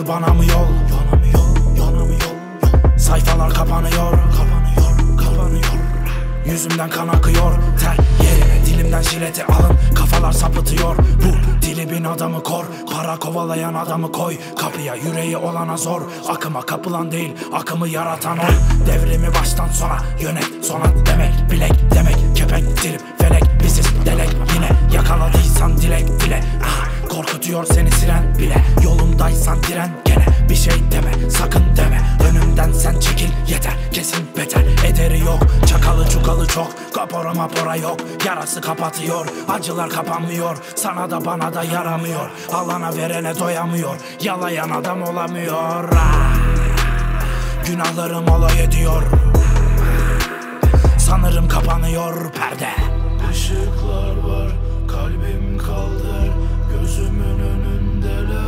Kaldır bana mı yol? Yana mı yol? Sayfalar kapanıyor. Yüzümden kan akıyor. Ter yerine dilimden jileti alın. Kafalar sapıtıyor. Bu dili bin adamı kor. Para kovalayan adamı koy kapıya, yüreği olana zor. Akıma kapılan değil, akımı yaratan oy. Devrimi baştan sona yönet. Sonat demek, bilek demek. Kepek, trip, felek, biziz delek. Yine yakaladıysan dilek dile. Korkutuyor seni siren bile. Yolundaysan diren gene. Bir şey deme, sakın deme. Önümden sen çekil yeter. Kesin beter, ederi yok. Çakalı çukalı çok, kapora mapora yok. Yarası kapatıyor, acılar kapanmıyor. Sana da bana da yaramıyor. Alana verene doyamıyor. Yalayan adam olamıyor. Günahlarım alay ediyor. Sanırım kapanıyor perde. Işıklar var, kalbim kaldır. Gözümün önündeler.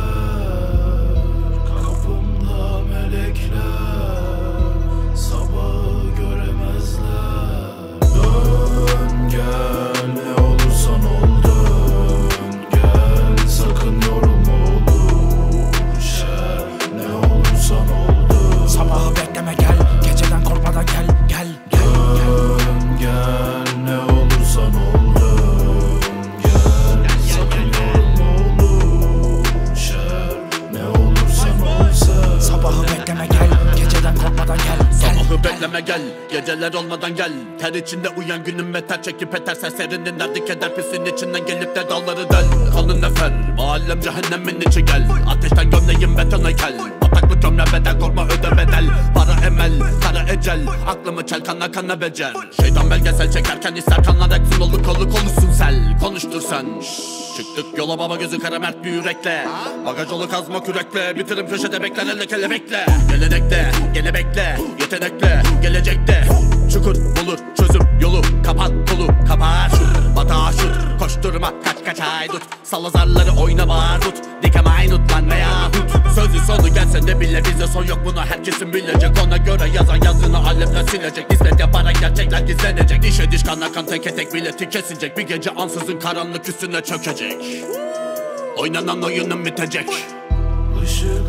Kapımda melekler. Sabahı göremezler. Dön gel, ne olursan ol dön gel. Sakın yorulma olur şer. Ne olursan ol dön. Sabahı bekleme gel, geceden korkmadan gel. Dön gel, ne olursan ol dön gel. Sakın yorulma olur şer. Ne olursan ol sen. Sabahı bekleme gel, geceden korkmadan gel. Sabahı bekleme gel, geceler olmadan gel. Ter içinde uyan günün beter, çekip eter serserinin derdi keder. Pisin içinden gelip de dalları del. Kanın nefer, mahallem cehennemin içi gel. Ateşten gömleğim betona kel. Bataklık gömle bedel, korkma öde bedel. Para emel, kara ecel. Aklımı çel, kana kana becer. Şeytan belgesel çekerken ister kanlar eksin. Oluk oluk olursun sel, konuştur sen. Çıktık yola baba gözü kara mert bir yürekle. Bagaj yolu kazma kürekle. Bitirim köşede bekler elle kelebekle. Gelenekte, gene bekle. Yetenekle, gelecekte. Çukur bulur, çözüm yolu. Kapat kolu, kapar. Batağa şut, koşturma kaç haydut. Salla zarları oyna bağır tut. Dikeme aynut lan veya hut. Sözü sonu gelse de bile bize son yok, bunu herkesin bilecek. Ona göre yazan yazını alemden silecek. Nispet yaparak gerçekler gizlenecek. Dişe diş kana kan teke tek bileti kesilecek. Bir gece ansızın karanlık üstüne çökecek. Oynanan oyunun bitecek. Işık